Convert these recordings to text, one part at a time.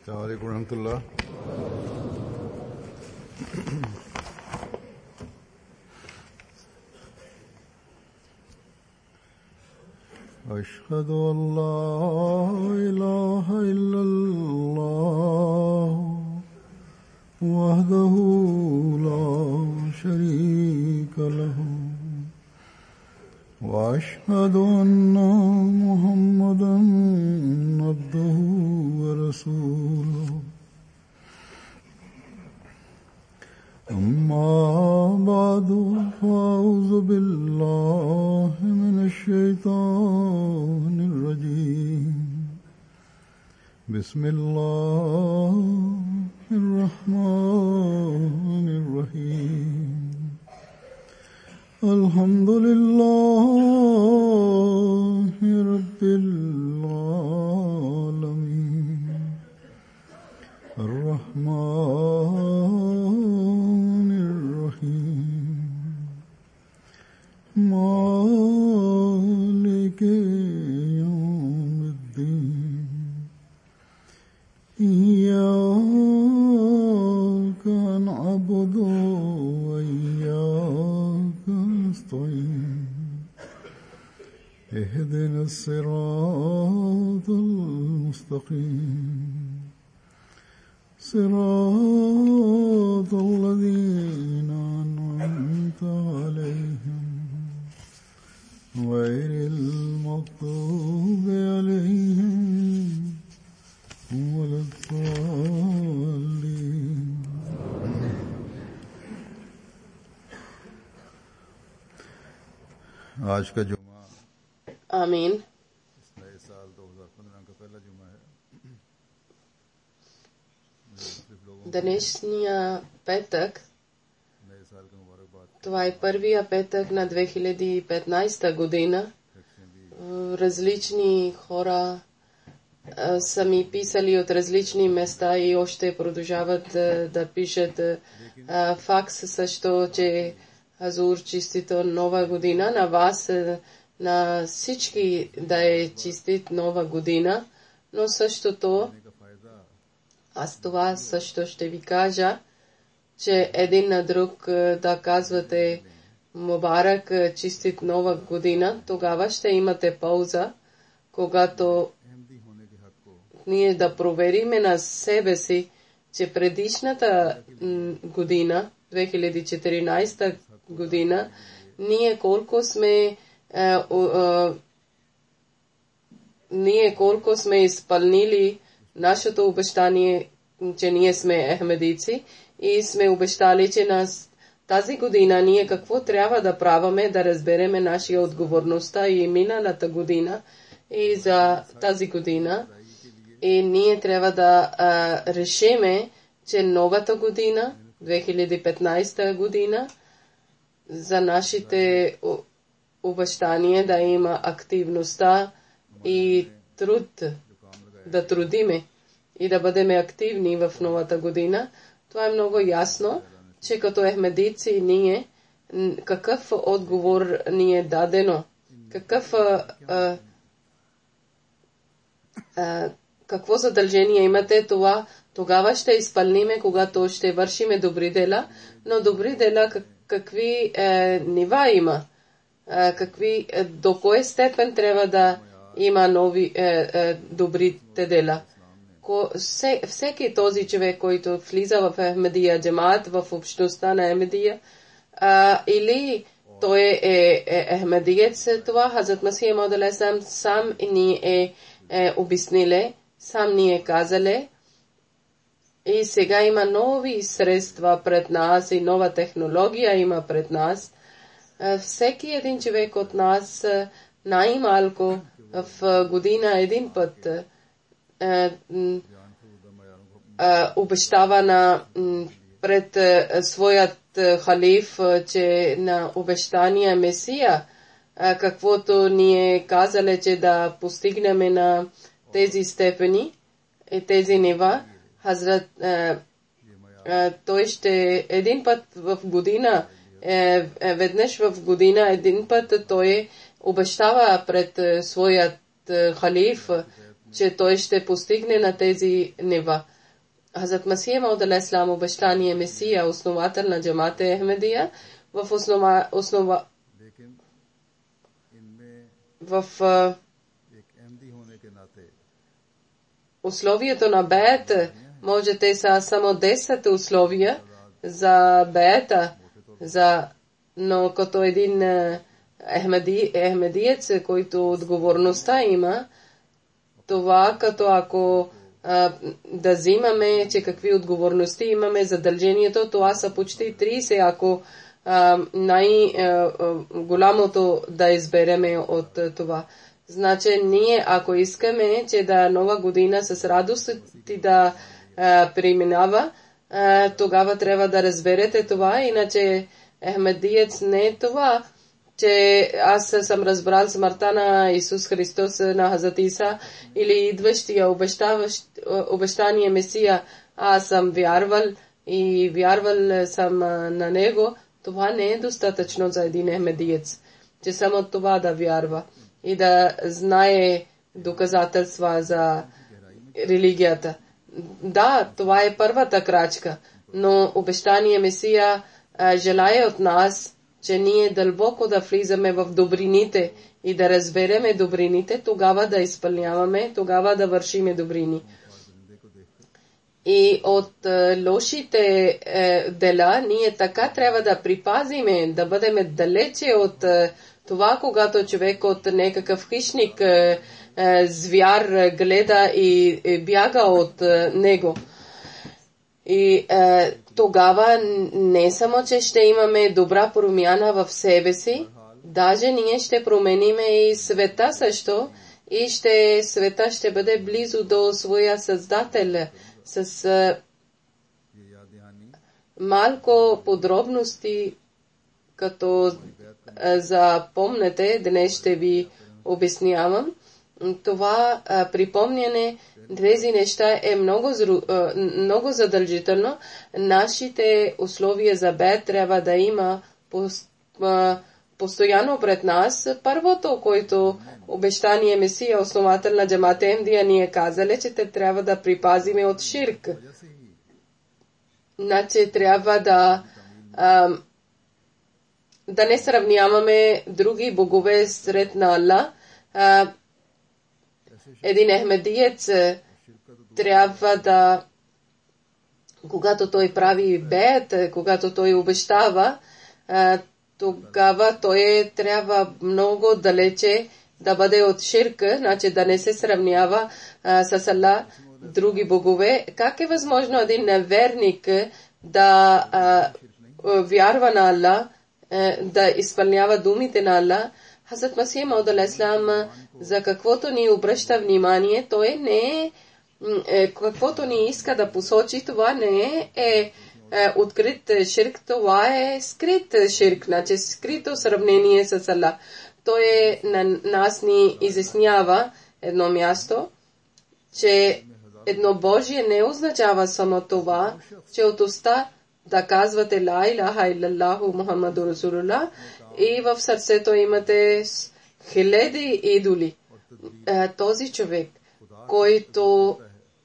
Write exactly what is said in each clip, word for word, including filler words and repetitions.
السلام عليكم ورحمة الله. أشهد أن لا إله إلا الله وحده لا شريك له وأشهد أن محمدا عبده ورسوله أما بعد فأعوذ بالله من الشيطان الرجيم بسم الله الرحمن الرحيم الحمد لله رب العالمين الرحمن الرحيم مالك يوم الدين إياك نعبد وإياك نستعين اهدنا الصراط المستقيم صراط الذين أنعمت عليهم غير المغضوب عليهم ولا الضالين. आज का जुमा आमीन. इस नए साल दो हज़ार पंद्रह का पहला जुमा है. Današnja petak, नए साल के मुबारकबाद. това е първия петък на две хиляди и петнадесета година. Различни хора а, са ми писали от различни места и още продължават а, да пишат а, факс също, че Азур честито нова година на вас, а, на всички да е честит нова година, но същото аз това също ще ви кажа, че един на друг да казвате Мубарак, честит нова година, тогава ще имате полза, когато ние да провериме на себе си, че предишната година, две хиляди и четиринадесета година, ние колко сме а, а, ние колко сме изпълнили нашето обещание, че ние сме ахмедици и сме обещали, че нас тази година ние какво трябва да правиме, да разбереме нашия отговорността и миналата година и за тази година. И ние трябва да а, решиме, че новата година, две хиляди и петнадесета година, за нашите обещания да има активността и труд, да трудиме и да бъдем активни в новата година. Това е много ясно, че като ахмедици ние, какъв отговор ни е дадено, какъв, а, а, а, какво задължение имате, това тогава ще изпълниме, когато ще вършиме добри дела, но добри дела как, какви е, нива има, е, какви, е, до кой степен трябва да има нови е, е, добрите дела. Ко, все, всеки този човек, който влиза в Ахмедия джамаат, в общността на Ахмедия, а, или той е, е, е ахмедиец, това Хазрат Масих Мауд алейхиссалам сам ни е, е обясниле, сам ни е казале. И сега има нови средства пред нас и нова технология има пред нас. А, всеки един човек от нас най-малко в година един път а, а, обещава на пред а, своят халиф, а, че на обещания Месия, а, каквото ни е казали, че да постигнем на тези степени и тези нива. Хазрат, а, а, той ще един път в година, е, е, веднъж в година, един път той обещава пред своят халиф, че той ще постигне на тези нива. Хазрат Масих Мауд алейхиссалам обещания Месия, основател на джамата Ахмедия, в основа, основа в условието на беят можете са само десет условия за беята, за, но като един Ахмеди, Ахмедиец, който отговорността има, това като ако а, да взимаме, че какви отговорности имаме, задължението, това са почти трийсет, ако най-голямото да избереме от това. Значи ние, ако искаме, че да нова година с радост ти да а, преминава, а, тогава трябва да разберете това, иначе Ахмедиец не е това, че аз съм разбрал смъртта на Исус Христос, на Хазрат Иса, или идващия обещания Месия, аз съм вярвал и вярвал съм на него. Това не е достатъчно за един Ахмедиец, че само това да вярва и да знае доказателства за религията. Да, това е първата крачка, но обещание Месия а, желая от нас, че ние дълбоко да влизаме в добрините и да разбереме добрините, тогава да изпълняваме, тогава да вършиме добрини. И от е, лошите е, дела ние така трябва да припазиме, да бъдем далече от е, това, когато човек от някакъв хищник е, е, звяр гледа и е, бяга от е, него. И е, тогава не само, че ще имаме добра промяна в себе си, даже ние ще промениме и света също, и ще, света ще бъде близо до своя Създател. С а, малко подробности, като а, запомнете, днес ще ви обяснявам. Това а, припомняне, тези неща е много, а, много задължително. Нашите условия за бед трябва да има пост, а, постоянно пред нас. Първото, което обещание Месия, основател на джамата Ахмедия, ни е казали, че те трябва да припазиме от ширк. Значи трябва да а, да не сравняваме други богове сред на Аллах. А, един Ахмедиец трябва да, когато той прави бед, когато той обещава, а, тогава той трябва много далече да бъде от ширка, значи да не се сравнява а, с Аллах други богове. Как е възможно един неверник да а, вярва на Аллах, да изпълнява думите на Аллах? Хазрат Масих Мауд алейхиссалам за каквото ни обръща внимание, той не е, каквото ни иска да посочи, това не е, е открит ширк, това е скрит ширк, значи скрито сравнение с Аллах. Той е, на нас ни изяснява едно място, че едно Божие не означава само това, че от уста да казвате ла илаха илаллаху Мухаммаду Расулуллах и в сърцето имате хиляди идоли. Този човек, който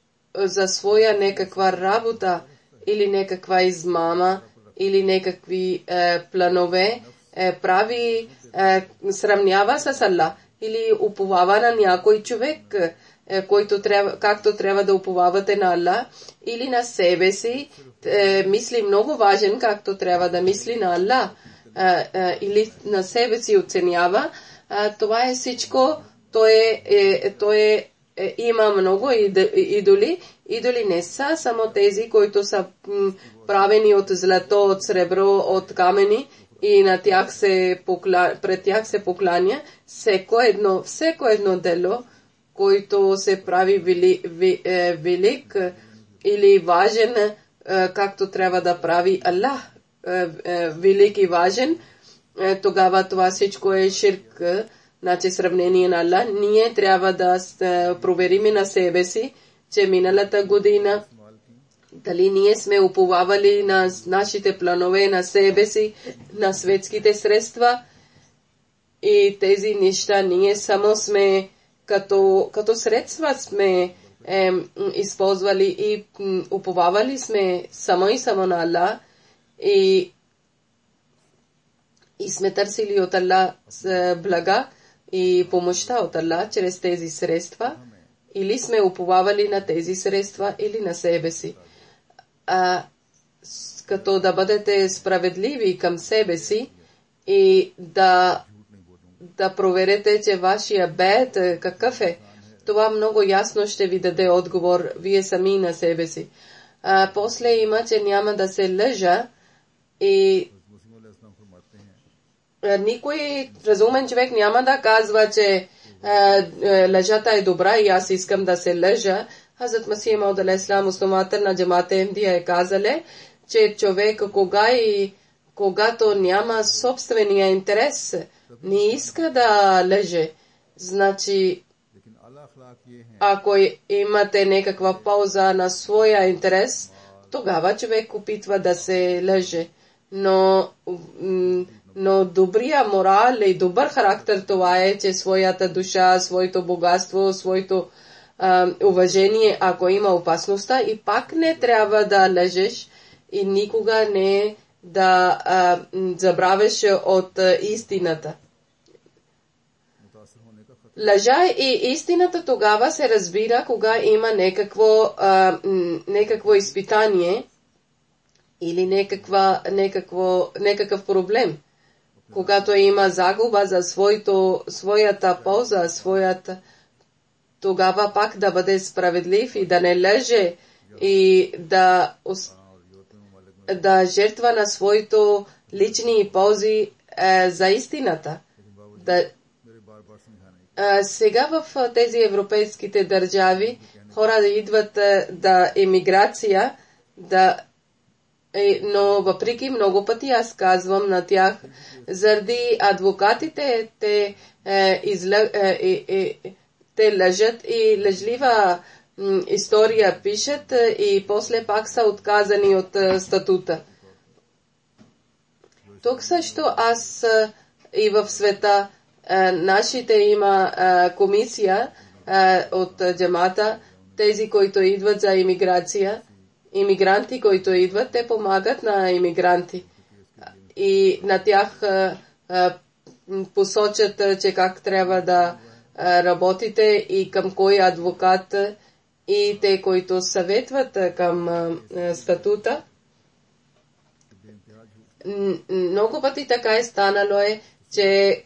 за своя някаква работа или някаква измама или някакви е, планове е, прави, е, сравнява с Аллах или уповава на някой човек, е, който трябва, както трябва да уповавате на Аллах, или на себе си, е, мисли много важен, както трябва да мисли на Аллах, е, е, или на себе си оценява, е, това е всичко, той е, е, той е има много идоли. Идоли не са само тези, които са м, правени от злато, от сребро, от камени и на тях се покля... пред тях се покланя. Всеко едно, всеко едно дело, който се прави вели, ви, е, велик или важен, е, както трябва да прави Аллах, е, е, велик и важен, е, тогава това всичко е ширк. Значи сравнение на Аллах, ние трябва да проверим на себе си, че миналата година дали ние сме уповавали на нашите планове, на себе си, на светските средства и тези неща ние само сме като, като средства сме е, използвали и уповавали сме само и само на Аллах и, и сме търсили от Аллах блага и помощта от Аллах чрез тези средства, или сме уповавали на тези средства или на себе си. А, като да бъдете справедливи към себе си и да, да проверите, че вашия бед какъв е. Това много ясно ще ви даде отговор, вие сами на себе си. А, после има, че няма да се лъжа и а, никой разумен човек няма да казва, че а, лъжата е добра и аз искам да се лъжа. Хазрат Масих Мауд алейхиссалам, основател на джамата Ахмадия, е казале, че човек кога и когато няма собствения интерес, не иска да лъже. Значи, ако имате някаква полза на своя интерес, тогава човек опитва да се лъже. Но, но добрия морал и добър характер това е, че своята душа, своето богатство, своето а, уважение, ако има опасността, и пак не трябва да лъжеш и никога не да а, забравиш от а, истината. Лъжа и истината тогава се разбира, кога има някакво, а, някакво изпитание или някаква, някакво, някакъв проблем. Когато има загуба за своето, своята полза, своята, тогава пак да бъде справедлив и да не лъже и да, да жертва на своето лични ползи е, за истината. Да, Uh, сега в тези европейските държави хора да идват uh, да емиграция, да, е, но въпреки много пъти аз казвам на тях, заради адвокатите те, е, изля, е, е, те лъжат и лъжлива м, история пишат е, и после пак са отказани от е, статута. Тук също аз е, и в света Uh, нашите има uh, комисия uh, от uh, джамата, тези, които идват за имиграция, имигранти, които идват, те помагат на имигранти. И на тях uh, uh, посочат, uh, че как трябва да uh, работите и към кой адвокат и те, които съветват uh, към uh, статута. Много пъти така е станало е, че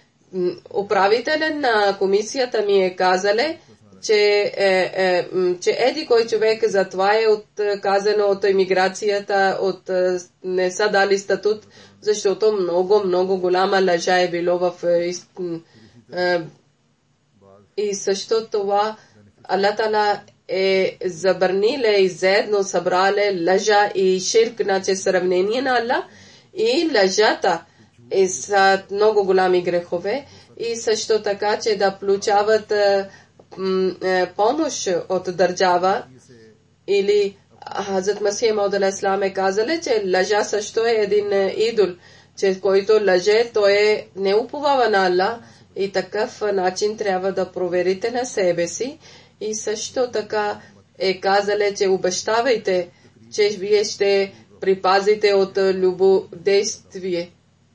управителен на комисията ми е казале, че, е, е, че еди кой човек за това е отказано от имиграцията, от, не са дали статут, защото много, много голяма лъжа е било в е, е, и също това Аллах Таала е забраниле и заедно събрале лъжа и ширк, значи сравнение на Аллах и лъжата и са много голями грехове и също така, че да получават е, е, помощ от държава или Хазрат Масих Мауд алейхиссалам е казали, че лъжа също е един е, идол, че който лъже, той е не уповава на Аллах и такъв начин трябва да проверите на себе си и също така е казали, че обещавайте, че вие ще припазите от любодействие.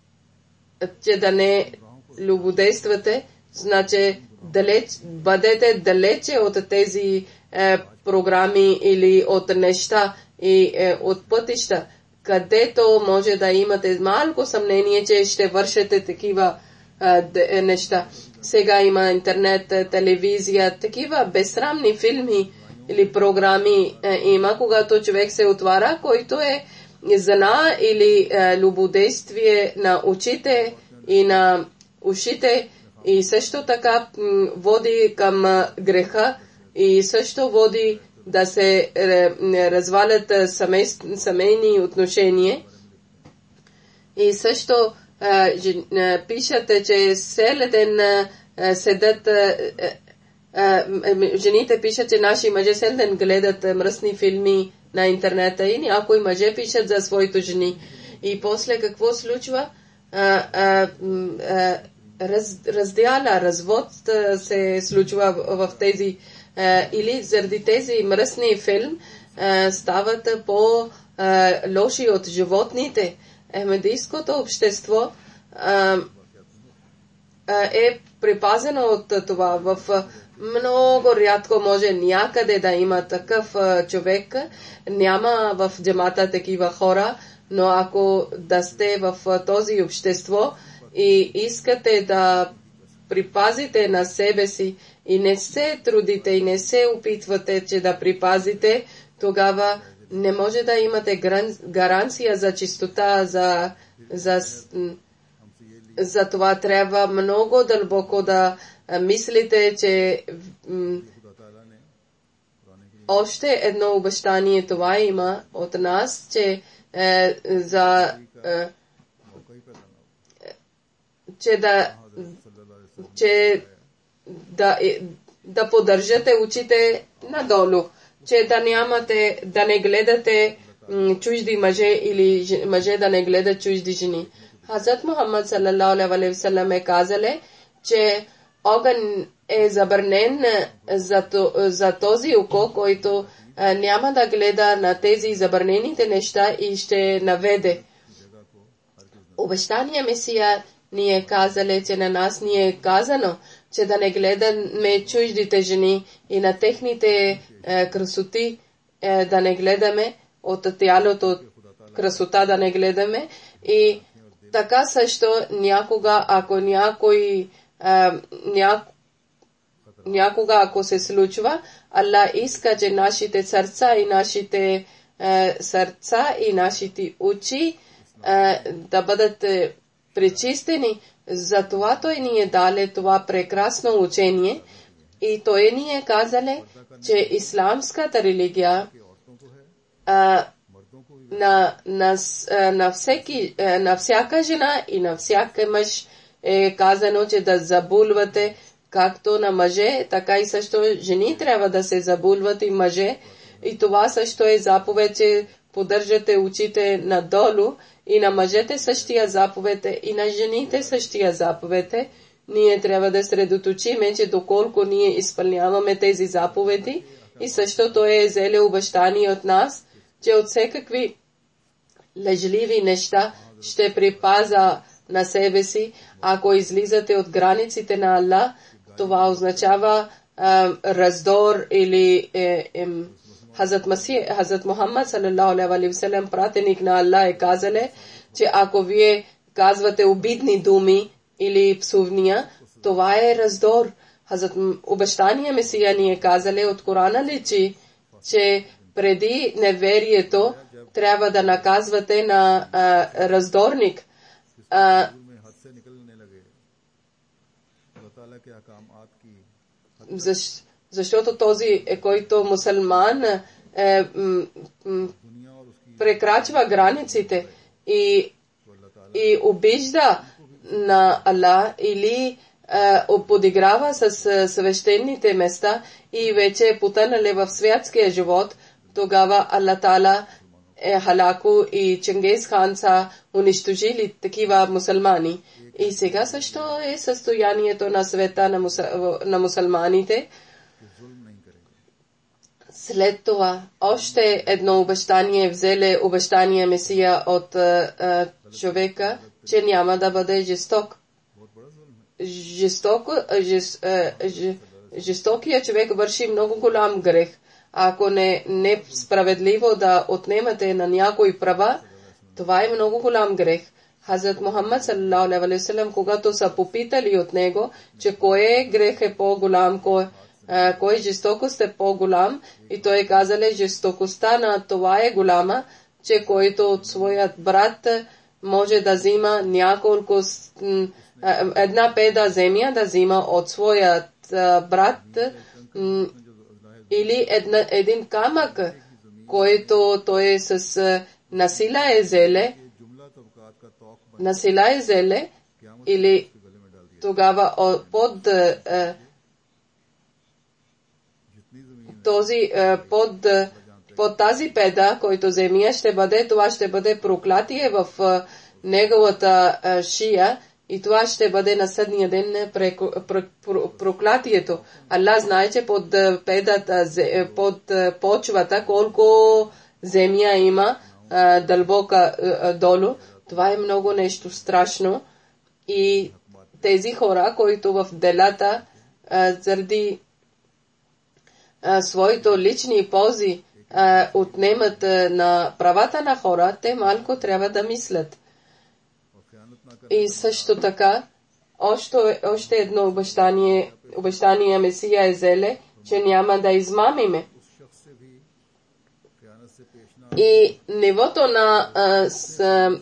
Че да не любодействате, значи далеч, бъдете далече от тези е, програми или от неща и е, от пътища, където може да имате малко съмнение, че ще вършите такива е, неща. Сега има интернет, телевизия, такива безсрамни филми или програми е, има, когато човек се отваря, който е зана или е, любодействие на очите и на ушите и също така м, води към а, греха и също води да се е, развалят семей, семейни отношения. И също е, жен, е, пишете, че цел ден е, седат е, е, жените пишат, че наши мъже цел ден гледат е, мръсни филми на интернета и някои мъже пишат за своите жени. И после какво случва? А, а, а, раз, раздяла, развод а, се случва в, в тези е, или заради тези мръсни филм е, стават по-лоши от животните. Ахмедийското общество е, е припазено от това. В много рядко може някъде да има такъв човек. Няма в джамата такива хора, но ако да сте в този общество и искате да припазите на себе си и не се трудите и не се опитвате, че да припазите, тогава не може да имате гаранция за чистота, за, за, за това трябва много дълбоко да мислите, че м- още едно обещание това има от нас, че е, за е, че да че да, да поддържате очите надолу, че да нямате, да не гледате м- чужди мъже или мъже да не гледат чужди жени. Хазрат Мухаммад салалаху алейхи ва саллям е казале, че огън е забранен за, за този око, който а, няма да гледа на тези забранените неща и ще наведе. Обещания Месия ни е казале, че на нас ни е казано, че да не гледаме чуждите жени и на техните е, красоти е, да не гледаме, от тялото красота да не гледаме. И така също някога, ако някой Uh, ня... някога ако се случва, Аллах иска, че нашите сърца и нашите uh, сърца и нашите очи uh, да бъдат uh, пречистени. Затова той ни е дале това прекрасно учение и той ни е казале, че исламската религия uh, на, на, на, всеки, на всяка жена и на всяка мъж е казано, че да забулвате както на мъже, така и също жени трябва да се забулват и мъже. И това също е заповед, че поддържате очите надолу и на мъжете същия заповед и на жените същия заповед. Ние трябва да средоточиме, че доколко ние изпълняваме тези заповеди и също той е взеле обещание от нас, че от всекакви лъжливи неща ще припаза на себе си. Ако излизате от границите на Аллах, това означава а, раздор или е, е, Хазрат Масих, Хазрат Мухаммад салалаху алейхи ва саллям, пратеник на Аллах, е казале, че ако вие казвате обидни думи или псувния, това е раздор. Хазрат обещание Месия ни е казале от Корана личи, че преди неверието трябва да наказвате на а, раздорник. А, защ, защото този, е, който мусулман е, м, м, прекрачва границите и, и обижда на Аллах или е, подиграва с е, свещените места и вече е потънали в святския живот, тогава Аллах Таала е халаку и Чингис Хан са унищожили такива мусулмани. И сега също е състоянието на света на, мусул... на мусулманите. След това още едно обещание взеле обещание Месия от а, а, човека, че няма да бъде жесток. Жестоко, жест, а, ж, жестокия човек върши много голям грех. Ако не, не справедливо да отнемате на някои права, това е много голям грех. Хазрат Мухаммад салалаху алейхи ва саллям, когато са попитали от него, че кой грех е по-голям, кой, а, кой жестокост е по-голям, и той казале, жестокостта на това е голяма, че който от своят брат може да взима няколко, една педа земя да взима от своят брат, или една, един камък, който той с насила е взеле, насила е взеле, или тогава под е, този, е, под, под тази педа, който земя ще бъде, това ще бъде проклятие в е, неговата е, шия И това ще бъде на съдния ден проклятието. Аллах знае, че под педата, под почвата, колко земя има дълбока долу. Това е много нещо страшно. И тези хора, които в делата заради своите лични ползи отнемат на правата на хора, те малко трябва да мислят. И също така, още, още едно обещание, обещание Месия е взеле, че няма да измамиме. И нивото на а, с, а,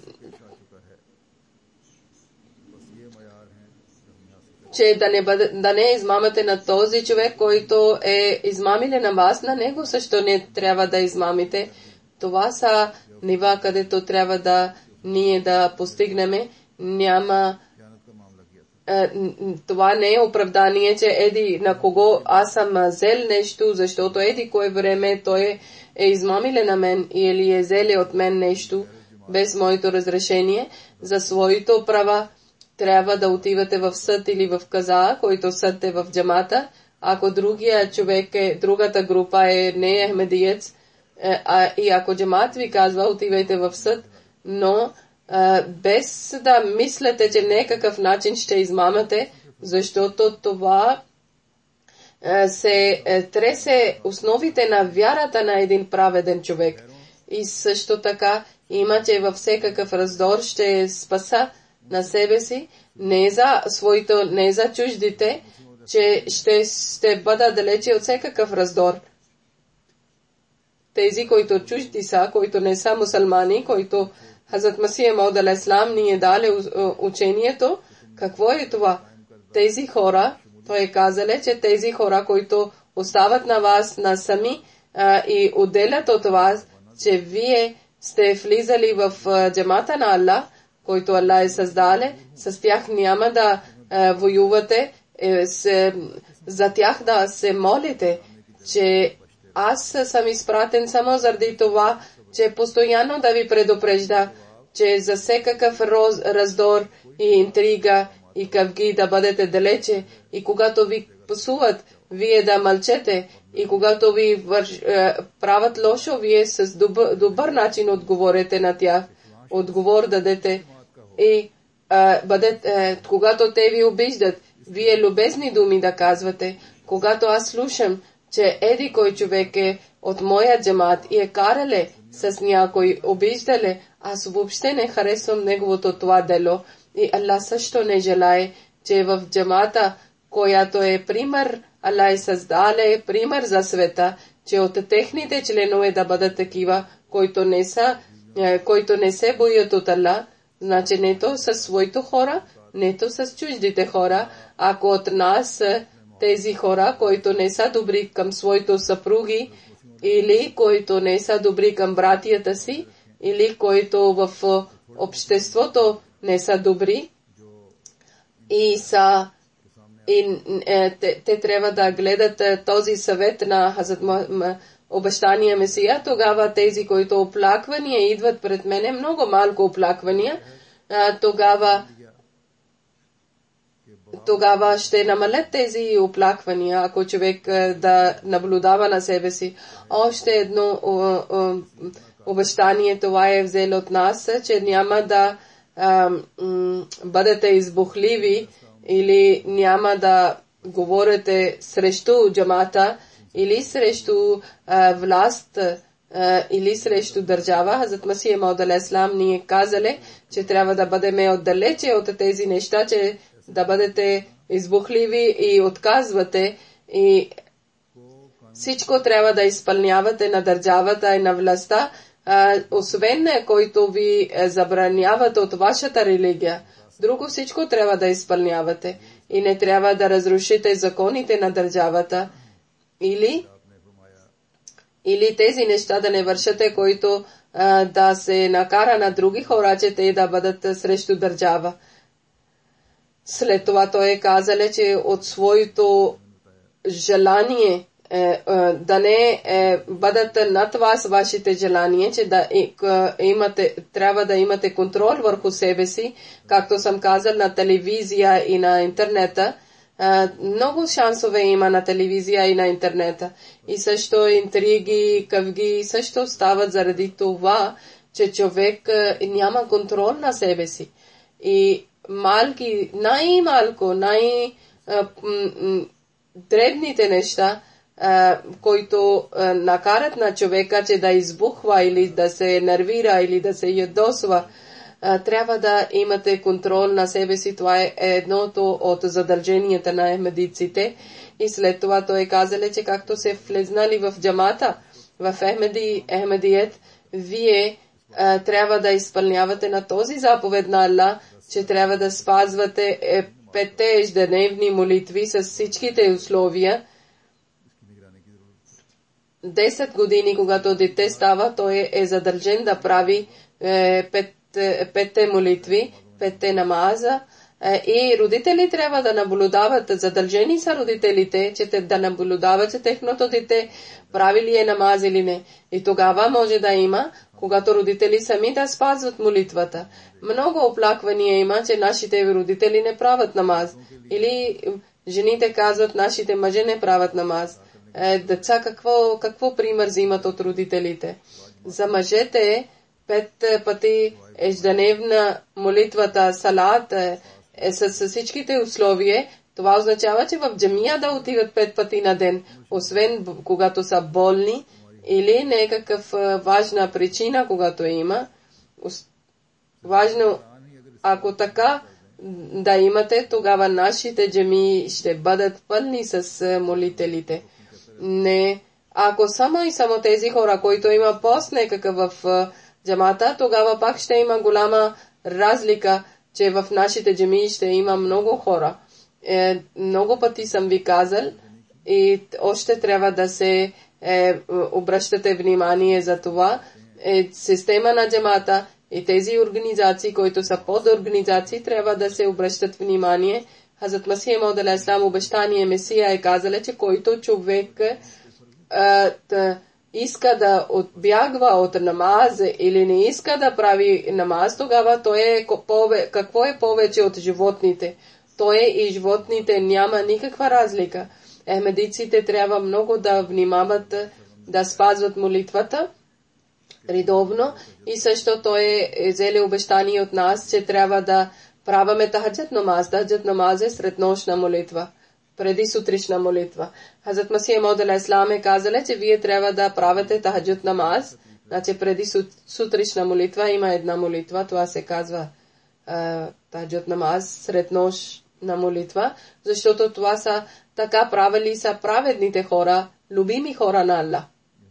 че да не, бъде, да не измамате на този човек, който е измамиле на вас, на него също не трябва да измамите. Това са нива, където трябва да ние да постигнем. Няма е, това не е оправдание, че еди на кого аз съм взел нещо, защото еди кое време той е измамиле на мен или е взеле от мен нещо без моето разрешение за своите права. Трябва да отивате в съд или в каза, който съд е в джамата. Ако другия човек е, другата група е не е ахмедиец, е, а, и ако джамат ви казва, отивайте в съд, но е, без да мислите, че някакъв начин ще измамате, защото това е, се е, тресе основите на вярата на един праведен човек. И също така има, че във всекакъв раздор ще спаса на себе си, не за своите, не за чуждите, че ще, ще бъда далече от всекакъв раздор. Тези, които чужди са, които не са мусулмани, които Хазрат Масия Мауд ал-Ислам ни е дали учението, какво е това? Тези хора, той е казале, че тези хора, които остават на вас на сами а, и отделят от вас, че вие сте влизали в а, джамата на Аллах, който Аллах е създале, с тях няма да а, воювате, е, се, за тях да се молите, че аз съм изпратен само заради това, че постоянно да ви предупрежда, че за всекакъв роз, раздор и интрига и къвги да бъдете далече, и когато ви пасуват, вие да мълчете, и когато ви върш, е, правят лошо, вие с добър, добър начин отговорите на тях, отговор дадете, и е, бъдете, е, когато те ви обиждат, вие любезни думи да казвате. Когато аз слушам, че еди кой човек е от моя джамат и е карале с някой обиждале, аз въобще не харесвам неговото това дело. И Аллах също не желае, че в джамата, която е пример, Аллах е създале пример за света, че от техните членове да бъдат такива, които не са, които не се боят от Аллах, значи нето с своите хора, нето с чуждите хора. Ако от нас тези хора, които не са добри към своите съпруги, или които не са добри към братията си, или които в обществото не са добри, и са и, е, те, те трябва да гледат е, този съвет на Хазрат обещания Месия. Тогава тези, които оплаквания идват пред мене, много малко оплаквания, а, тогава тогава ще намалят тези оплаквания, ако човек е, да наблюдава на себе си. Още едно о, о, обещание това е взело от нас, че няма да а, м, бъдете избухливи или няма да говорите срещу джамата или срещу а, власт а, или срещу държава. Хазрат Масия Мауд ал-Ислам ни е казали, че трябва да бъдем отдалече от тези неща, че да бъдете избухливи и отказвате, и всичко трябва да изпълнявате на държавата и на властта, а, освен който ви забраняват от вашата религия. Друго всичко трябва да изпълнявате и не трябва да разрушите законите на държавата. Или, или тези неща да не вършате, които а, да се накара на други хора, че те да бъдат срещу държава. След това той е казал, че от своето желание е, е, да не е, бъдат над вас вашите желания, че да имате, трябва да имате контрол върху себе си, както съм казал на телевизия и на интернета. Е, много шансове има на телевизия и на интернета. И също интриги, къвги също стават заради това, че човек е, няма контрол на себе си. И малки, най-малко, най-дребните неща, Uh, които uh, накарат на човека, че да избухва или да се нервира или да се ядосва, uh, трябва да имате контрол на себе си. Това е едното от задълженията на ахмедиците. И след това той казали, че както се влезнали в джамата, в Ахмеди, Ахмедиет, вие uh, трябва да изпълнявате на този заповед на Аллах, че трябва да спазвате е, петте ежедневни молитви с всичките условия. десет години, когато дете става, той е задължен да прави е, пет, е, петте молитви, петте намаза. Е, и родители трябва да наблюдават, задължени са родителите, че те да наблюдават, че техното дете прави ли е намаз или не. И тогава може да има, когато родители сами да спазват молитвата. Много оплаквания има, че нашите родители не правят намаз. Или жените казват, нашите мъже не правят намаз. Е, деца какво, какво пример взимат от родителите? За мъжете пет пъти ежедневна молитвата, салат е, е с, с всичките условия. Това означава, че в джамия да отиват пет пъти на ден, освен когато са болни или някакъв важна причина, когато има. Важно, ако така да имате, тогава нашите джамии ще бъдат пълни с молителите. Не, ако само и само тези хора, които има пост някакъв в джамата, тогава пак ще има голяма разлика, че в нашите джамии ще има много хора. Е, много пъти съм ви казал и още трябва да се е, обръщате внимание за това. Е, система на джамата и тези организации, които са под организации, трябва да се обръщат внимание. Хазрат Масих Мауд алейхи салам обещание Месия е казала, че който човек а, да, иска да отбягва от намаз или не иска да прави намаз, тогава той е пове, какво е повече от животните? Той е и животните, няма никаква разлика. Ахмедиците трябва много да внимават да спазват молитвата редовно и също той е взели обещание от нас, че трябва да праваме тахаджат намаз. Тахаджат намаз е среднощна молитва, преди сутришна молитва. Хазрат Масих Мауд алейхи салам е казали, че вие трябва да правите тахаджат намаз. Значи преди сутришна молитва има една молитва, това се казва тахаджат намаз, среднощна молитва, защото това са така правили са праведните хора, любими хора на Аллах.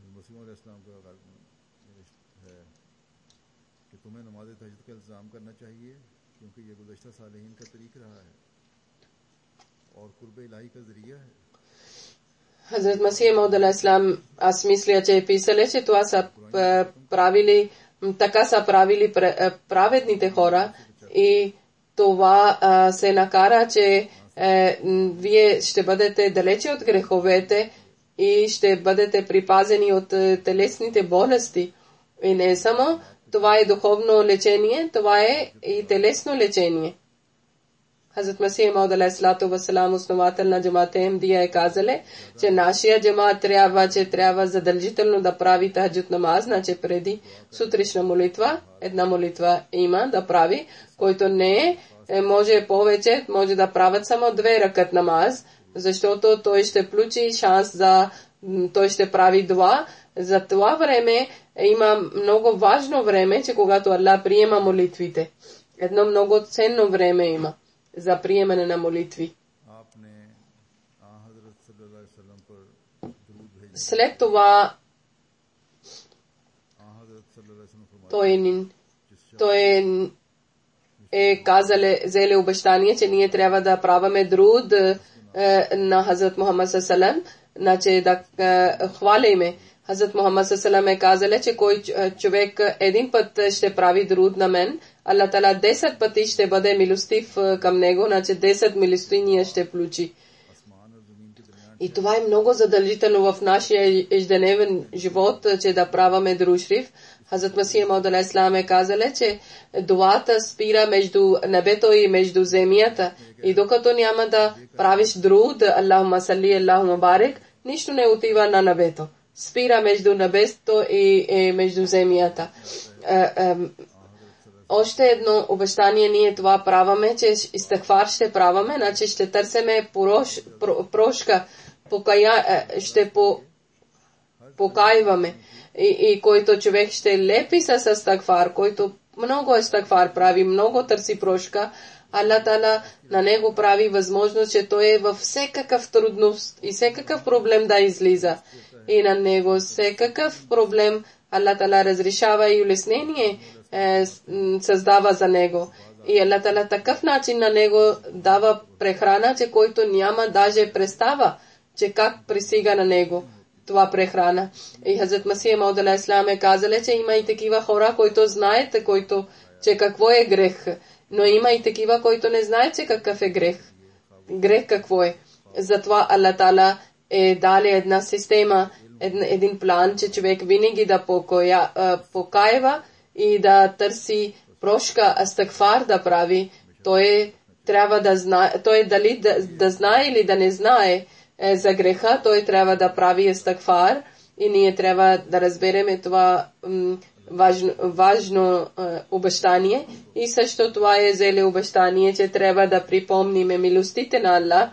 Хазрат Масих Мауд алейхи салам, аз мисля, че е писали, че това са правили, така са правили праведните хора и това а, се накара, че е, вие ще бъдете далече от греховете и ще бъдете припазени от телесните болести. И не само това е духовно лечение, това е и телесно лечение. Хазрат Масих Мауд алейхи салату ва салам, основател на джамата Ахмедия, е казали, че нашия джамат трябва, че трябва задължително да прави тахаджуд намаз, значи преди сутришна молитва, една молитва има да прави, който не е, може повече, може да правят само две ракат намаз, защото той ще получи шанс за, той ще прави дуа. За това време има много важно време, че когато Аллах приема молитвите. Едно много ценно време има за приемане на молитви. След това той, той е казали, взели обещание, че ние трябва да праваме друд е, на Хазрат Мухаммад салам, значи да е, хвалиме. Хазрат Мухаммад салам е казали, че кой човек един път ще прави друд на мен, Аллах Тала десет пъти ще бъде милостив към него, значи десет милостиния ще получи. И това е много задължително в нашия ежедневен живот, че да праваме дружрив. Хазрат Масия Мауд алейхиссалам е казали, че дуата спира между небето и между земята. И докато няма да правиш друд, Аллахума салли, Аллахума барик, нищо не отива на небето. Спира между небето и, и между земята. Е, е, още едно обещание ние това праваме, че истигфар ще праваме, значи ще търсиме прош, про, прошка, покая, ще по, покайваме. И, и който човек ще лепи с истигфар, който много истигфар прави, много търси прошка, Аллах Таала на него прави възможност, че той е във всекакъв трудност и всекакъв проблем да излиза. И на него всекакъв проблем Аллах Таала разрешава и улеснение е, създава за него. И Аллах Таала такъв начин на него дава прехрана, че който няма даже представа, че как пристига на него това прехрана. И Хазрат Масия Мауд алейхиссалам е казали, че има и такива хора, които знаят, които, че какво е грех. Но има и такива, които не знаят, че какъв е грех. Грех какво е. Затова Аллах Таала е дали една система, един, един план, че човек винаги да покоя, покаева и да търси прошка, истигфар да прави. Той трябва да знае, той дали да, да знае или да не знае е, за греха, той трябва да прави истигфар и ние трябва да разбереме това м, важно, важно е, обещание. И също това е зеле обещание, че трябва да припомниме милостите на Аллах,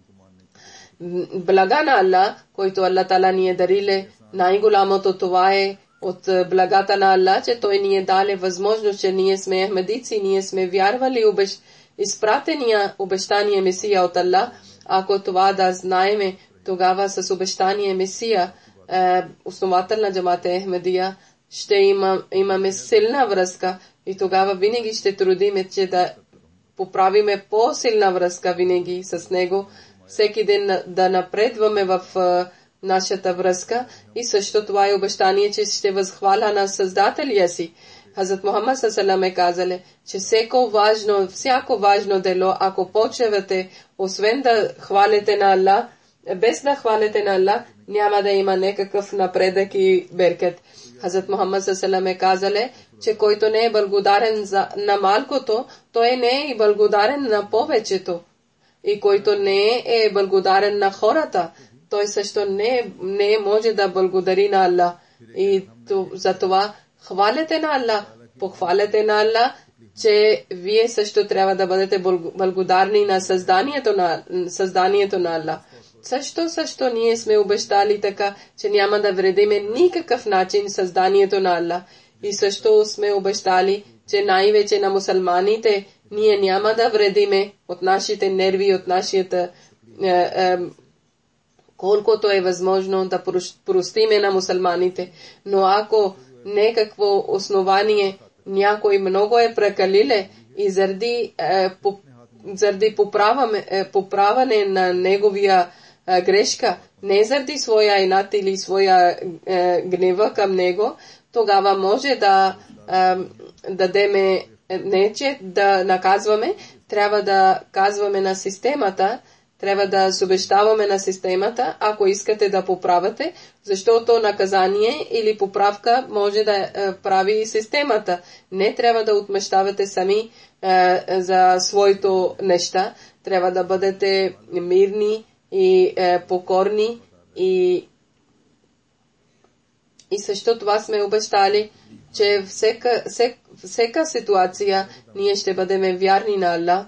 блага на Аллах, който Аллах Таала ни е дариле. Най-голямото това е от благата на Аллах, че той ни е дали възможност, че ние сме ахмедици, ние сме вярвали обещ... изпратения обещание Месия от Аллах. Ако това да знаеме, тогава с обещание Месия, е, основател на джамата Ахмедия, ще има, имаме силна връзка и тогава винаги ще трудиме, че да поправиме по-силна връзка винаги с него. Всеки ден да напредваме в uh, нашата връзка и също това е обещание, че ще възхваля на Създателя си. Хазрат Мухаммад саллаллаху е казали, че всяко важно, всяко важно дело, ако почвате, освен да хвалите на Аллах, без да хвалите на Аллах, няма да има някакъв напредък и беркет. Хазрат Мухаммад саллаллаху е казали, че който не е благодарен за, на малкото, той не е и благодарен на повечето. И който не е благодарен на хората, той също не, не може да благодари на Аллах. И за това хвалете на Аллах, похвалете на Аллах, че вие също трябва да бъдете благодарни на създанието на, създанието на Аллах. Също, също ние сме обещали така, че няма да вредиме никакъв начин създанието на Аллах. И също сме обещали, че най-вече на мусулманите ние няма да вредиме от нашите нерви, от нашата е, е, колкото е възможно да простиме на мусулманите. Но ако некакво основание някой много е прекалиле и заради, е, по, заради поправане, е, поправане на неговия е, грешка, не заради своя инат или своя е, гнева към него, тогава може да е, дадеме не че да наказваме, трябва да казваме на системата, трябва да съобщаваме на системата, ако искате да поправите, защото наказание или поправка може да е, прави системата. Не трябва да отмещавате сами е, за своето неща. Трябва да бъдете мирни и е, покорни и и също това сме обещали, че всека, всека, всека ситуация ние ще бъдем вярни на Аллах.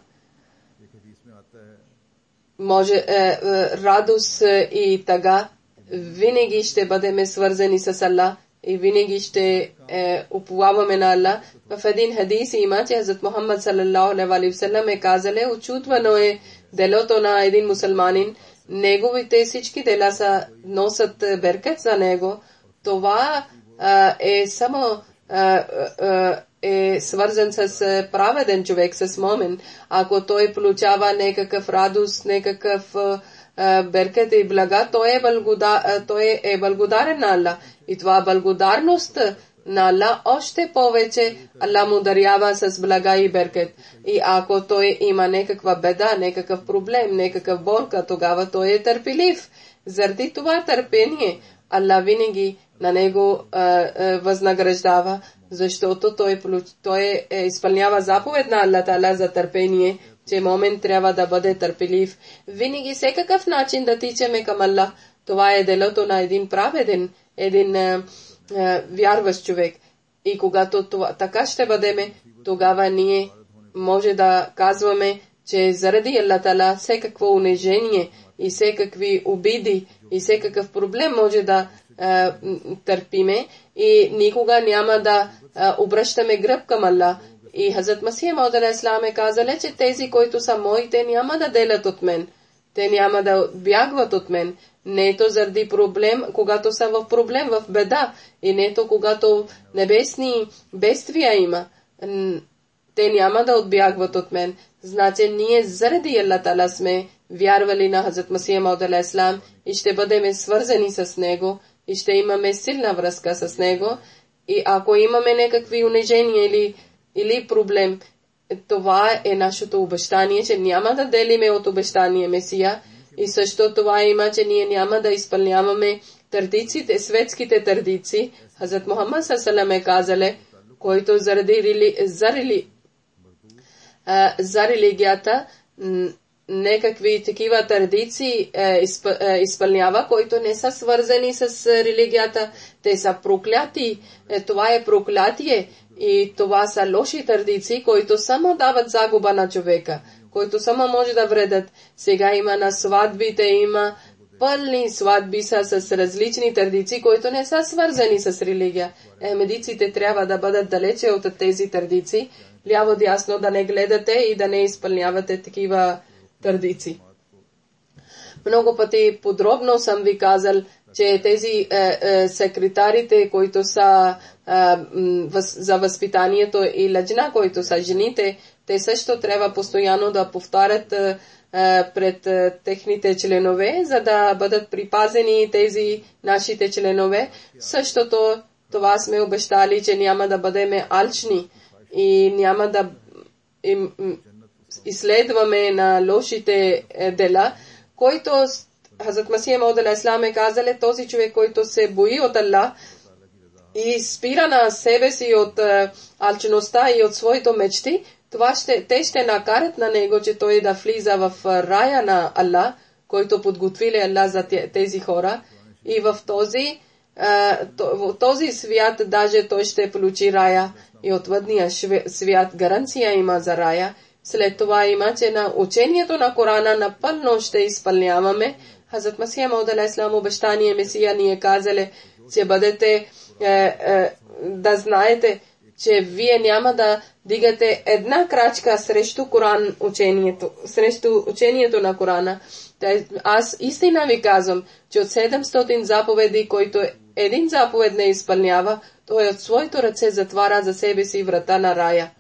Може е, е, радост и тъга винаги ще бъдем свързани с Аллах и винаги ще е, уповаваме на Аллах. В един хадис има, че Хазрат Мухаммад саллаллаху алейхи ва саллям е казали, очудвано е делото на един мусулманин. Неговите всички дела са носят беркет за него. Това а, е само а, а, е свързан с праведен човек, с момен. Ако той получава някакъв радост, някакъв а, беркет и блага, той е, благода, той е благодарен на Аллах. И това благодарност на Аллах, още повече Аллах му дарява с блага и беркет. И ако той има някаква беда, някакъв проблем, някакъв борка, тогава той е търпелив. Заради това търпение Аллах винаги на него а, а, възнаграждава, защото той, той е, изпълнява заповед на Аллах Таала за търпение, че момент трябва да бъде търпелив. Винаги всекакъв начин да тичаме към Аллах. Това е делото на един праведен, един а, а, вярващ човек. И когато това, така ще бъдеме, тогава ние може да казваме, че заради Аллах Таала всекакво унижение и всекакви обиди и всекакъв проблем може да а, търпиме и никога няма да а, обръщаме гръб към Аллах. И Хазрат Масих Мауд алейхиссалам е казал, че тези, които са мои, те няма да делят от мен. Те няма да бягват от мен. Нето заради проблем, когато са в проблем, в беда. И нето когато небесни бедствия има. Те няма да отбягват от мен. Значи ние заради Аллах Таала сме вярвали на Хазрат Масих Мауд алейхиссалам и ще бъдем свързани с него и ще имаме силна връзка с него. И ако имаме някакви унижения или, или проблем, това е нашето обещание, че няма да делиме от обещание Месия. И също това има, че ние няма да изпълняваме традициите, светските традиции. Хазрат Мухаммад саллаллаху е казале, който заради рели, за, рели, а, за религията някакви такива традиции е, изп, е, изпълнява, които не са свързани с религията. Те са прокляти. Е, това е проклятие. И това са лоши традиции, които само дават загуба на човека, които само може да вредят. Сега има на сватбите, има пълни сватби са с различни традиции, които не са свързани с религия. Медиците трябва да бъдат далече от тези традиции, ляво-дясно да не гледате и да не изпълнявате такива традиции. Много пъти подробно съм ви казал, че тези е, е, секретарите, които са е, въз, за възпитанието и лъджна, които са жените, те също трябва постоянно да повтарят е, пред е, техните членове, за да бъдат припазени тези нашите членове. Същото това сме обещали, че няма да бъдем алчни и няма да им, изследваме на лошите е, дела, който Хазрат Масих Мауд алейхиссалам е казал, този човек, който се бои от Аллах и спира на себе си от uh, алчността и от своите мечти, това ще, те ще накарат на него, че той да влиза в uh, рая на Аллах, който подготвили Аллах за тези хора. И в този, uh, в този свят даже той ще получи рая и отвъдния свят гаранция има за рая. След това има, че на учението на Корана напълно ще изпълняваме. Хазрат Масих Мауд алейхиссалам обещание Месия ни е казали, че бъдете е, е, да знаете, че вие няма да дигате една крачка срещу Коран учението, срещу учението на Корана. Аз истина ви казвам, че от седемстотин заповеди, който един заповед не изпълнява, той от своето ръце затваря за себе си врата на рая.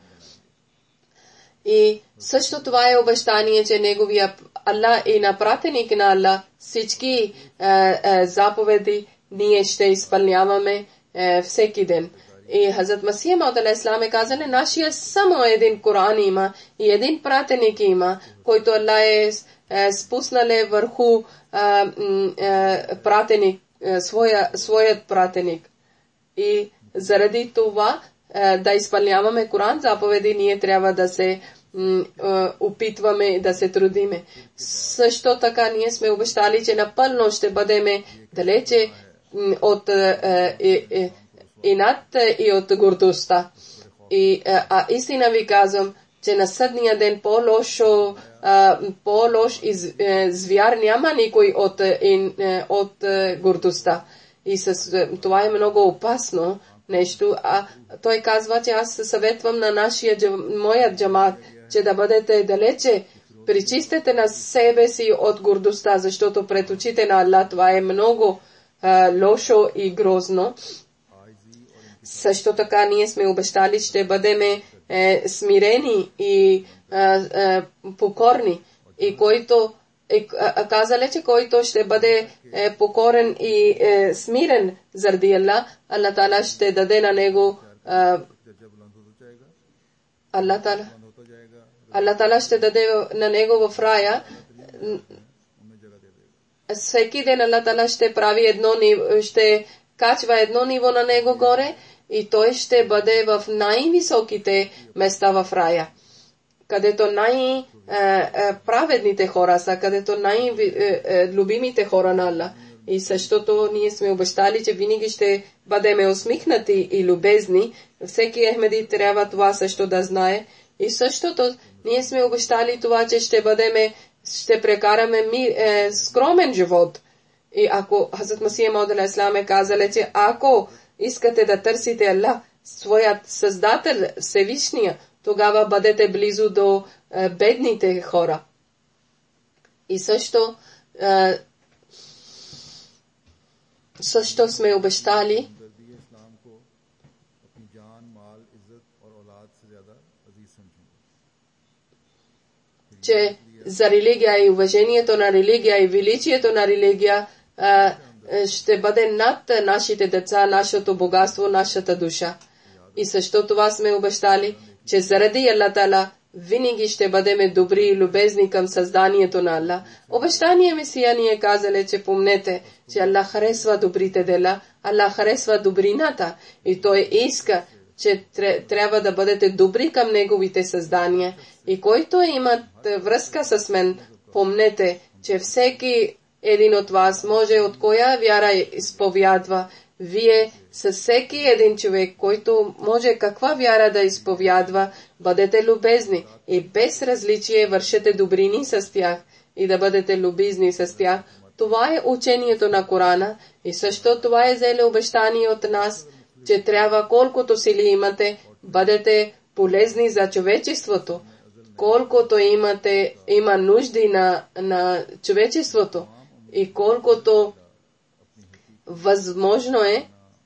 И също това е обещание, че неговия Аллах и напратеник на Аллах всички е, е, заповеди ние ще изпълняваме е, всеки ден. И Хазрат Масих Мауд алейхиссалам е казал, нашия само един Коран има и един пратеник има, който Аллах е, е спуснале върху е, е, пратеник, е, своя, своят пратеник. И заради това да изпълняваме Коран заповеди, ние трябва да се м, опитваме да се трудиме. Също така ние сме обещали, че напълно ще бъдем далече м, от е, е, е, инат и от гордостта. И а, истина ви казвам, че на съдния ден по-лошо, по-лош из, е, звяр няма никой от, е, от е, гордостта. И с, е, това е много опасно нещо. А той казва, че аз съветвам на нашия, моят джамат, че да бъдете далече, причистете на себе си от гордостта, защото пред очите на Аллах това е много а, лошо и грозно. Също така ние сме обещали, ще бъдем е, смирени и а, а, покорни. И който е, казале, че който ще бъде е, покорен и е, смирен заради Аллах, Аллах Таала ще даде на него Аллах Таала Аллах Таала ще даде на него в рая. Всеки ден Аллах Таала ще прави едно ниво, ще качва едно ниво на него горе и той ще бъде в най-високите места в рая, където най-праведните хора са, където най-любимите хора на Аллах. И същото ние сме обещали, че винаги ще бъдеме усмихнати и любезни. Всеки Ахмеди трябва това също да знае. И същото ние сме обещали това, че ще бъдеме, ще прекараме ми, е, скромен живот. И ако Хазрат Масия Мауд алейхи салам е казали, че ако искате да търсите Аллах, своят Създател, Всевишния, тогава бъдете близо до е, бедните хора. И също е, също сме обещали, че за религия и уважението на религия и величието на религия а, ще бъде над нашите деца, нашето богатство, нашата душа. И също това сме обещали, че заради Аллах Таала винаги ще бъдеме добри и любезни към създанието на Аллах. Обещание Месия ни е казали, че помнете, че Аллах харесва добрите дела, Аллах харесва добрината и Той иска, че трябва да бъдете добри към Неговите създания. И който имат връзка с мен, помнете, че всеки един от вас може от коя вяра изповядва. Вие с всеки един човек, който може каква вяра да изповядва, бъдете любезни и без различие вършете добрини с тях и да бъдете любезни с тях. Това е учението на Корана и също това е взели обещание от нас, че трябва колкото сили имате, бъдете полезни за човечеството. Колкото имате, има нужди на, на човечеството и колкото възможно е,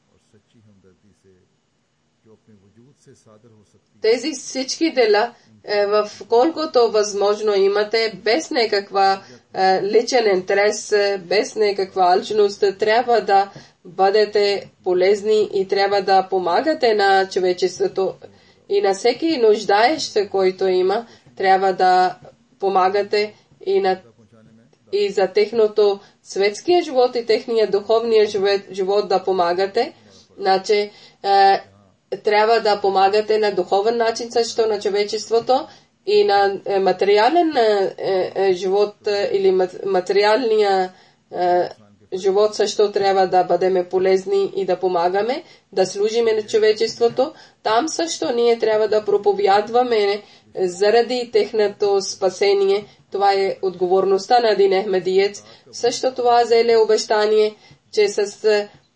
тези всички дела, е, в колкото възможно имате, без някаква е, личен интерес, е, без някаква алчност, трябва да бъдете полезни и трябва да помагате на човечеството и на всеки нуждаещ се, който има, трябва да помагате и, на, и за техното светския живот и техния духовния живот, живот да помагате. Значи, е, трябва да помагате на духовен начин също на човечеството и на е, материален е, е, живот е, или материалния е, живот също трябва да бъдем полезни и да помагаме, да служиме на човечеството. Там също ние трябва да проповядваме заради техното спасение. Това е отговорността на един ахмедиец. Също това взеле обещание, че с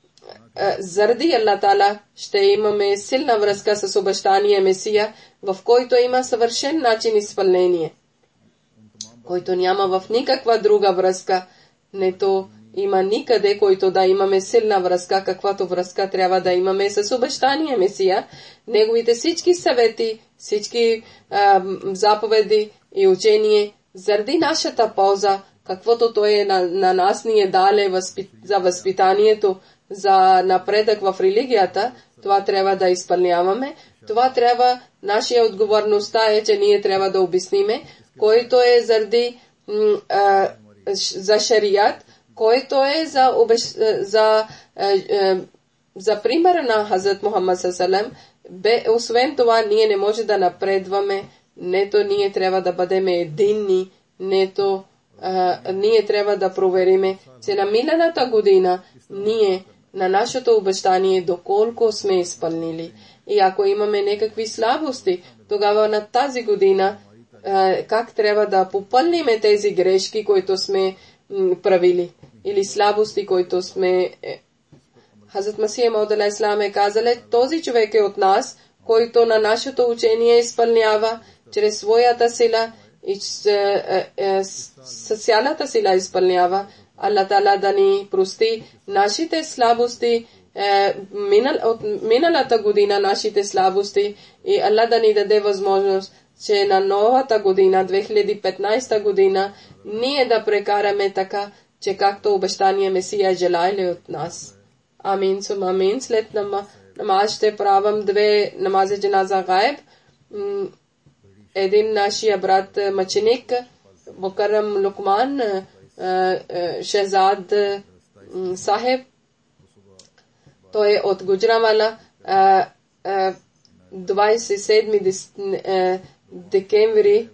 заради Аллах Таала ще имаме силна връзка с обещания Месия, в който има съвършен начин изпълнение, който няма в никаква друга връзка, нето има никъде, който да имаме силна връзка, каквато връзка трябва да имаме с обещания Месия. Неговите всички съвети, всички а, заповеди и учение заради нашата полза, каквото Той е на, на нас ни е дале възпит, за възпитанието, за напредък в религията, това трябва да изпълняваме. Това трябва, нашия отговорността е, че ние трябва да обясниме, който е заради м, а, за шариат, който е за, обещ, за, за, за примера на Хазрат Мухаммад саллаллаху алейхи. Освен това, ние не може да напредваме, нето ние трябва да бъдем единни, нето а, ние трябва да провериме, че на миналата година ние на нашето обещание доколко сме изпълнили. И ако имаме някакви слабости, тогава на тази година а, как трябва да попълниме тези грешки, които сме м, правили, или слабости, които сме... Е. Хазрат Масия Мауд алейхи салам е казали, този човек е от нас, който на нашето учение изпълнява чрез своята сила и с цялата сила изпълнява. Аллах Таала да ни прости нашите слабости, е, минал, от миналата година нашите слабости и Аллах да ни даде възможност че на новата година, две хиляди и петнайсета година, ние да прекараме така, че както обещания Месия желали от нас. Амин, сум амин. След намаз ще правам две намази джаназа гайб. Един нашия брат мъченик, Мукаррам Лукман, Шехзад Сахеб, той е от Гуджранвала, двайсет и седми декември,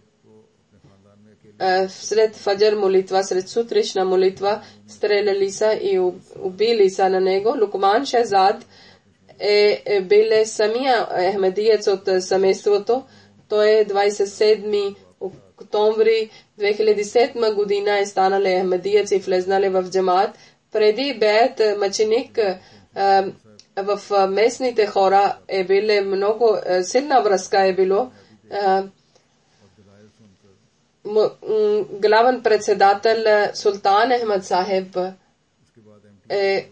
след фаджар молитва, след сутришна молитва, стреляли са и убили са на него. Лукман Шехзад е, е бил самия ахмедиец от семейството. Той е двайсет и седми октомври две хиляди и седма година е станали ахмедиец и влезнали в джамаат. Преди беят мъченик, в местните хора е биле много силна връзка е било. Главен председател Султан Ахмед Сахеб е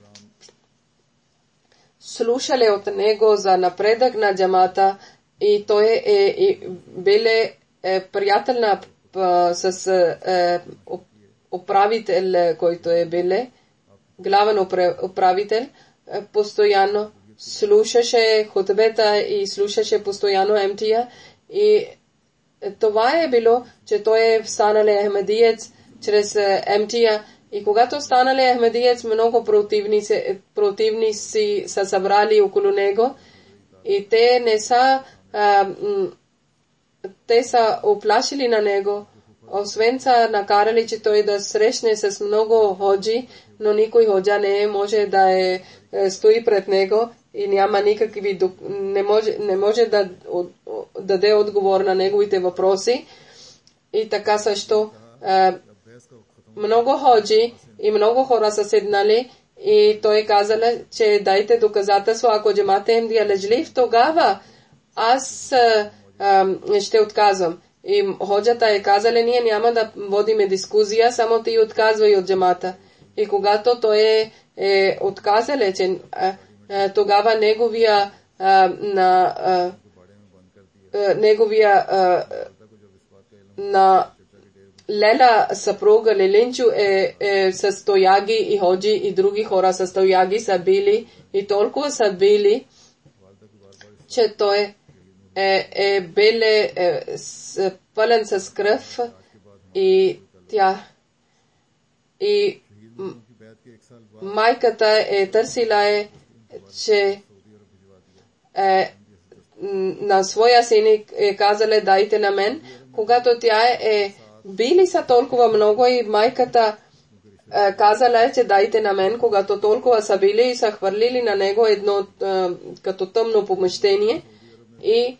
слушали от него за напредък на джамата и той е, е биле е, приятел на с е, управител, който е биле главен управител, постоянно слушаше хутбета и слушаше постоянно емтия и това е било, че той е станал ахмедиец чрез емтия и когато станал ахмедиец, много противници, противници са събрали около него и те не са а, те са оплашили на него. Освен са накарали, че той да срещне с много ходжи, но никой ходжа не може да е, е, стои пред него и няма никакви, не може, не може да от, даде отговор на неговите въпроси. И така също е, много ходжи и много хора са седнали и той казал, че дайте доказателство, ако джамата им е лъжлив, тогава аз е, е, ще отказвам. И ходжата е казали, ние няма да водиме дискусия, само ти отказвай от джамата. И когато той е, е отказал, че а, а, тогава неговия а, на а, а, неговия а, на Лела съпруга Лилинчу е, е с тояги и ходжи и други хора с тояги са били и толкова са били, че той е, е биле е, с, пълен с кръв и тя и майката е търсила е, че е, на своя син е казала дайте на мен, когато тя е били са толкова много и майката е, казала е, че дайте на мен, когато толкова са били и са хвърлили на него едно е, като тъмно помещение и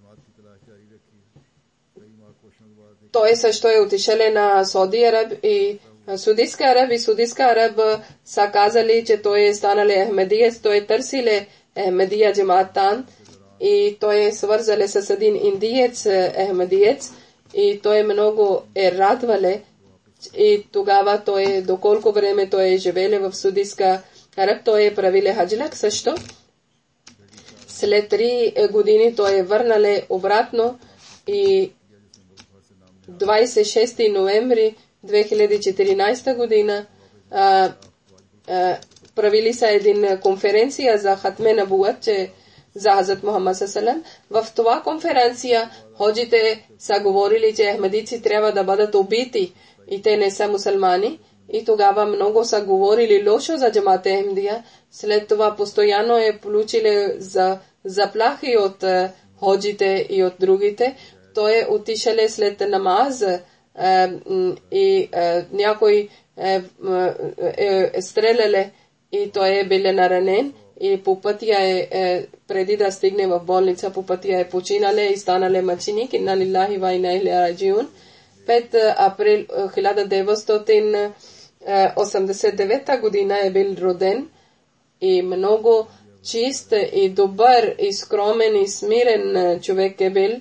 той също е отишъл на Сауди Араб и Судийска Араб и Судийска Араб са казали, че той е станал ахмедиец, той е търсил ахмедия джамаатан и той е свързал с един индиец ахмедиец и той много е радвал и тогава той, доколко време той е живел в Судийска Араб, той е правил хаджлак също. След три години той е върнал обратно и двайсет и шести ноември две хиляди и четиринайсета година а, а, правили са един конференция за Хатме Набуат, че за Хазрат Мухаммад салам. В това конференция ходжите са говорили, че ахмедици трябва да бъдат убити и те не са мусулмани. И тогава много са говорили лошо за джамата Ахмедия. След това постоянно е получили за заплахи от ходжите и от другите. Той е отишъл след намаз е, и е, някой е, е, е стреляли и той е бил наранен и по пътя е, е преди да стигне в болница, по пътя е починал и станал мъченик. Инна лилахи ва инна илайхи раджиун. пети април хиляда деветстотин осемдесет и девета година е бил роден и много чист и добър и скромен и смирен човек е бил.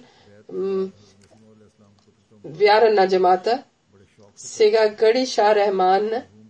Вяра на джамата. Сега Гъри Шах Рахман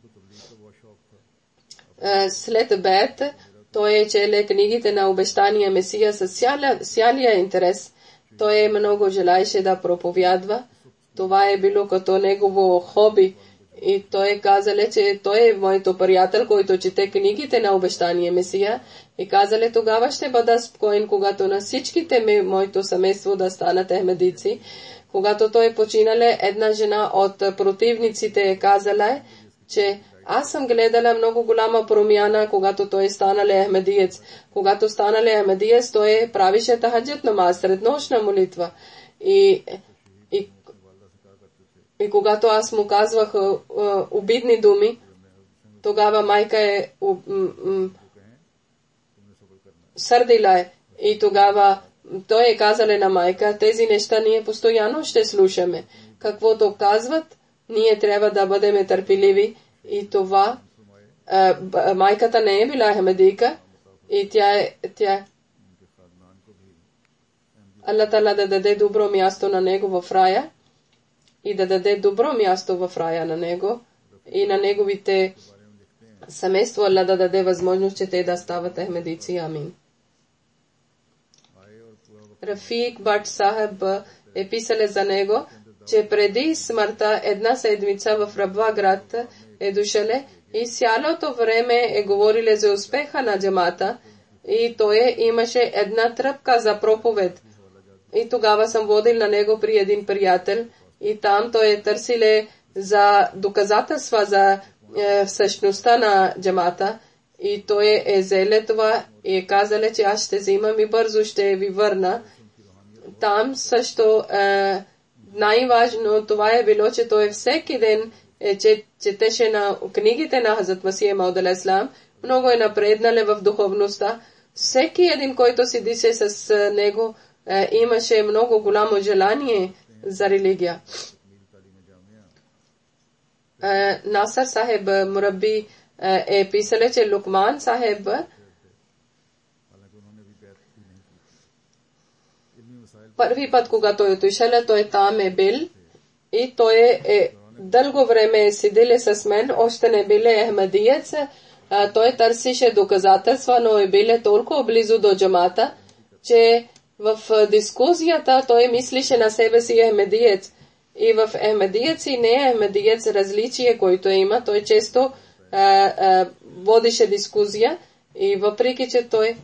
след бед той е челе книгите на обещания Месия с цялия интерес. той много желаеше да проповядва. Това е било като негово хоби. И той казале, че той е моето приятел, който чете книгите на обещания Месия. И казале, тогава ще бъда спокоен, когато на всичките ми, моето семейство да станат ахмедици. Когато той починале, една жена от противниците е казала, че аз съм гледала много голяма промяна, когато той станале ахмедиец. Когато станале ахмедиец, той правише тахаджуд намаз, среднощна молитва. И, и, и когато аз му казвах uh, uh, обидни думи, тогава майка е uh, um, сърдила е. И тогава той е казале на майка, тези неща ние постоянно ще слушаме. Каквото казват, ние трябва да бъдем търпеливи. И това, а, майката не е била ахмедийка. И тя е, тя Аллах Тала да даде добро място на него в рая. И да даде добро място в рая на него. И на неговите семейство Аллах да даде възможност, че те да стават ахмедици. Амин. Рафик Бат Сахеб е писале за него, че преди смъртта една седмица в Рабва град е дошеле и цялото време е говориле за успеха на джамата и той имаше една тръпка за проповед. И тогава съм водил на него при един приятел и там той е търсиле за доказателства за е, същността на джамата и той е взеле това и е казале, че аз ще взимам и бързо ще ви върна. Там също е, най-важно това е било, че той всеки ден е, че, четеше на книгите на Хазрат Масия Мауд алейхиссалам, много е напреднале в духовността. Всеки един, който седише с него, е, имаше много голямо желание за религия. Е, Насър Сахеб Мураби е, е писале, че Лукман Сахеб първи път, когато е отишъл, той там е бил и той е дълго време седили с мен, още не биле ахмедиец. Той търсише доказателства, но е биле толкова близо до джамата, че в дискусията той мислише на себе си ахмедиец. И в ахмедиец и не ахмедиец различие, който има, той често а, а, водише дискусия и въпреки, че той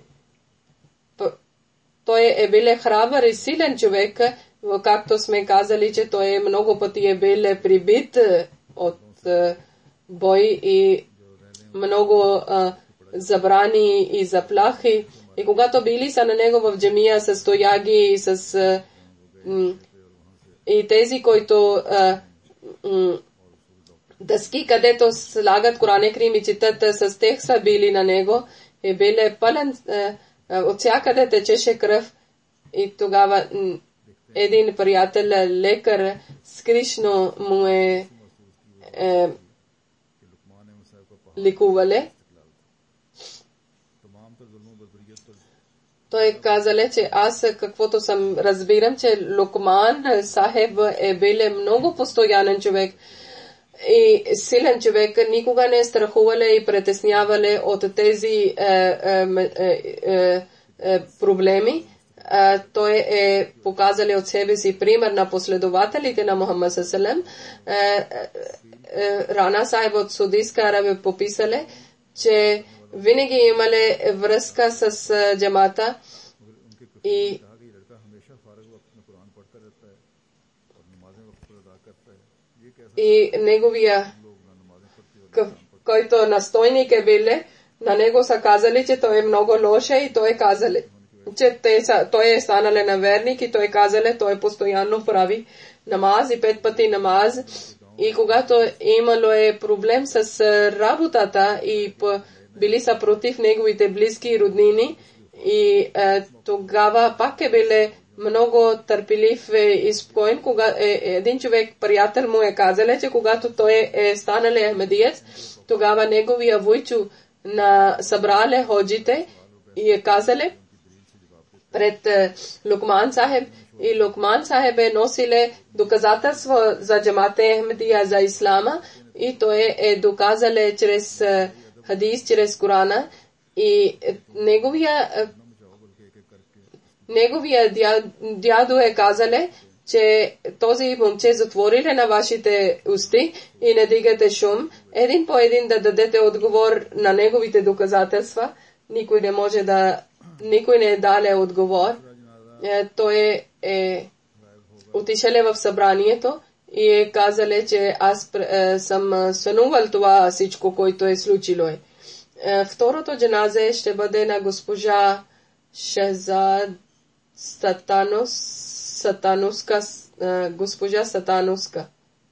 той е бил храбър и силен човек, както сме казали, че той е много пъти е бил прибит от бой и много а, забрани и заплахи. И когато били са на него в джамия с тояги и с а, м, и тези, които а, м, дъски, където слагат Коран Крим и четат, с тех са били на него, и били пълен а, от всякъде течеше кръв и тогава един приятел, лекар, скришно му е, е лекувале. Той казале, че аз каквото съм разбирам, че Лукман Сахеб е бил много постоянен човек и силен човек, никога не е страхувале и притеснявале от тези е, е, е, е, проблеми. Е, той е показале от себе си пример на последователите на Мухаммад саллаллаху алейхи ва саллям. Рана Сайб от Судийска Арабия пописале, че винаги имале връзка с джамата и и неговия, който настойник е биле, на него са казали, че той е много лоше и той е казали, че те са, той е станале на верник и той казале, той постоянно прави намаз и пет пъти намаз. И когато имало е проблем с работата и били са против неговите близки и роднини и е, тогава пак е биле много търпелив и спокоен, кога е, един човек, приятел му е казале, че когато той е станале ахмедиец, тогава неговия войчо на събрале ходжите и е казале пред е, Лукман Сахеб и Лукман Сахеб е носиле доказателство за джамате Ахмедия, за ислама и той е доказале чрез е, хадис, чрез Корана и е, неговия е, Неговия дядо е казале, че този момче затвориле на вашите усти и не дигате шум, един по един да дадете отговор на неговите доказателства. Никой не може да, никой не е дале отговор. Е, той е, е отишеле в събранието и е казале, че аз е, съм сънувал това всичко, което е случило. Е. Е, второто джаназе ще бъде на госпожа Шехзад Сатанус, Сатануска, е, госпожа Сатануска.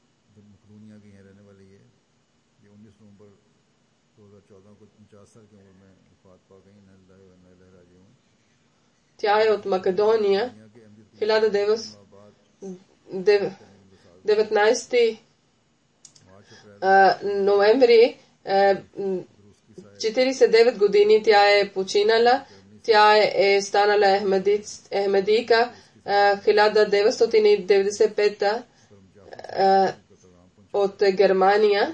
Тя е от Македония. хиляда деветнайсети ноември, четирийсет и девет години тя е починала. Тя е, е станала ехмедийка хиляда деветстотин деветдесет и пета от Германия.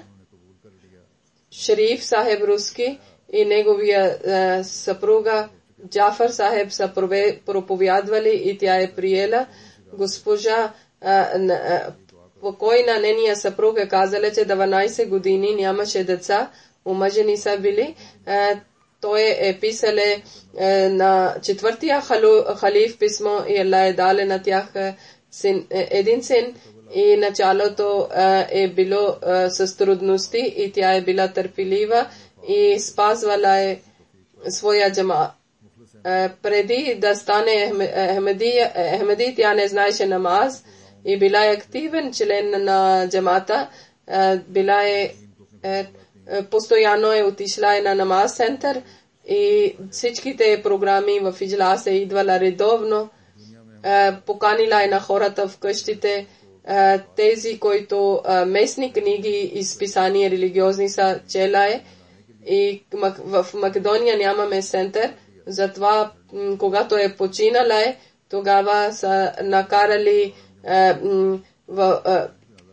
Шериф Сахеб Руски и неговия е, съпруга Джафар Сахеб са проповядвали и тя е приела. Госпожа е, покойна нения съпруг е казала, че деветнайсет години нямаше деца, омъжени са били. Е, той е писале е, на четвъртия халиф писмо и Аллах е дале на тях син, е, един син и началото е, е било е, с трудности и тя е била търпелива и спазвала е своя джама. Е, преди да стане Ахмеди, тя не знаеше намаз и била е активен член на джамата. Е, била е, е постоянно е отишла е на намаз център и всичките програми в Иджлас е идвала редовно. Е, поканила е на хората в къщите. Uh, тези, които uh, местни книги и списания религиозни са чела е и в Македония нямаме център, затова м- когато е починала е, тогава са накарали uh, в, uh,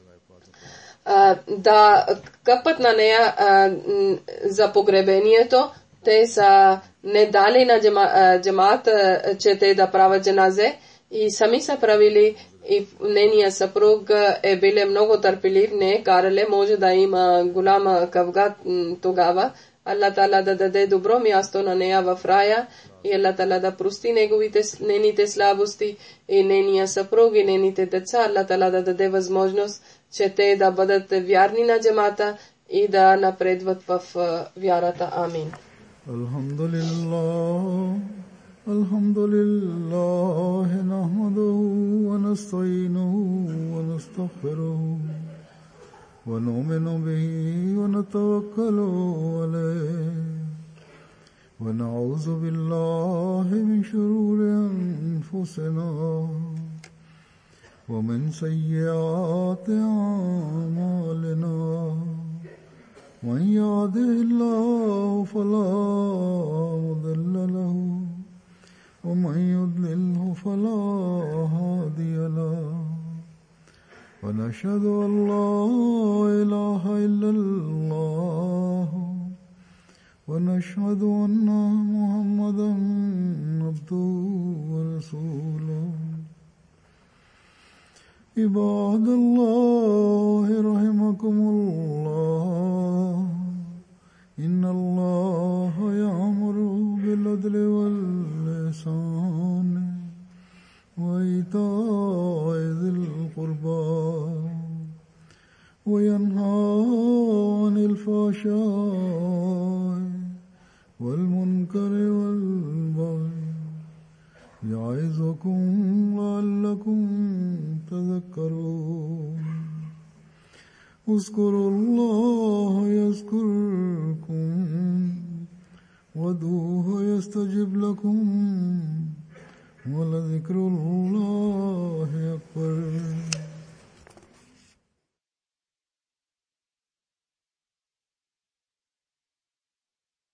uh, да къпат на нея uh, за погребението. Те са не дали на джамаата, че те да правят джаназе и сами са правили. И нейният съпруг е биле много търпелив, не е карале, може да има голяма кавга тогава. Аллах Таала да даде добро място на нея в рая и Аллах Таала да прости неговите, нейните слабости и нейния съпруг и нейните деца. Аллах Таала да даде възможност, че те да бъдат вярни на джамата и да напредват в вярата. Амин. Алхамдулилlah. الحمد لله نحمده ونستعينه ونستغفره ونؤمن به ونتوكل عليه ونعوذ بالله من شرور أنفسنا ومن سيئات أعمالنا من يهده الله فلا مضل له ومن يضلله فلا هادي له ونشهد أن لا إله إلا الله ونشهد أن محمدا عبده ورسوله عباد الله رحمكم الله إن الله يأمر بالعدل والإحسان وإيتاء ذي القربى وينهى عن الفحشاء والمنكر والبغي يعظكم لعلكم تذكرون اذكروا الله يذكركم وادعوه يستجب لكم ولذكر الله